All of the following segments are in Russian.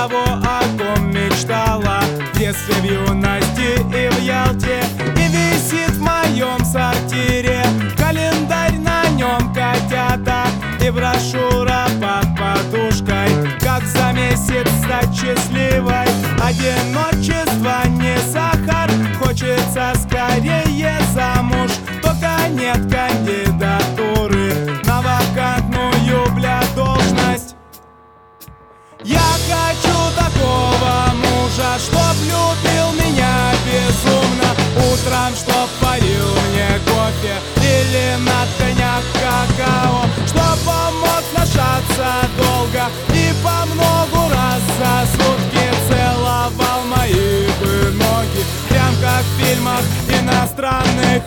того, о ком мечтала в детстве, в юности и в Ялте. И висит в моем сортире календарь, на нем котята и брошюра под подушкой, как за месяц стать счастливой. Одиночество не сахар, хочется скорее замуж, только нет кандидатуры на вакантную, бля, должность. Я хочу такого мужа, чтоб любил меня безумно, утром чтоб варил мне кофе или на днях какао, чтоб он мог сношаться долго и по многу раз за сутки целовал мои бы ноги, прям как в фильмах иностранных.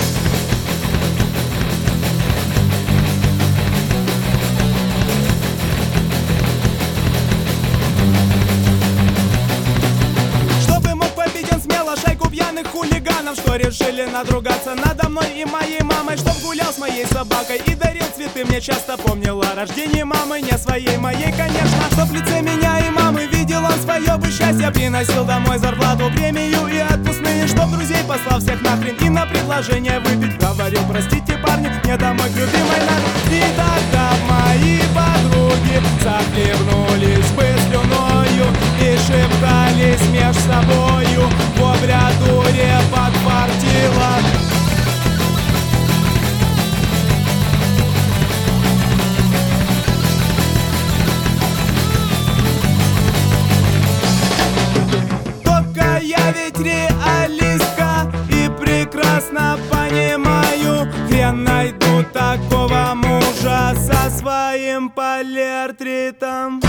Пьяных хулиганов, что решили надругаться надо мной и моей мамой, чтоб гулял с моей собакой и дарил цветы, мне часто помнил о рождении мамы, не своей, моей, конечно. Чтоб в лице меня и мамы видел он свое бы счастье, приносил домой зарплату, премию и отпускные, чтоб друзей послал всех нахрен и на предложение выпить говорил: простите, парни, мне домой к любимой надо. И тогда мои подруги захлебнулись бы слюною и шептались меж собою: вовремя дуре подфартило. Только я ведь реалистка и прекрасно понимаю, хрен найду такого мужа со своим поляртритом.